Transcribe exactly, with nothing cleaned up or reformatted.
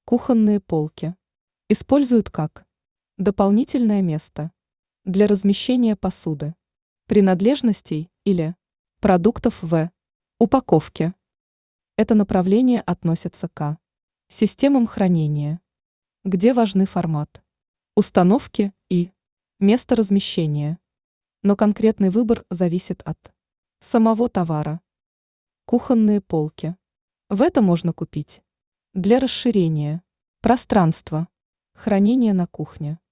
Кухонные полки используют как дополнительное место для размещения посуды, принадлежностей или продуктов в упаковке. Это направление относится к системам хранения, где важны формат, установки и место размещения. Но конкретный выбор зависит от самого товара. Кухонные полки. В это можно купить для расширения пространства хранения на кухне.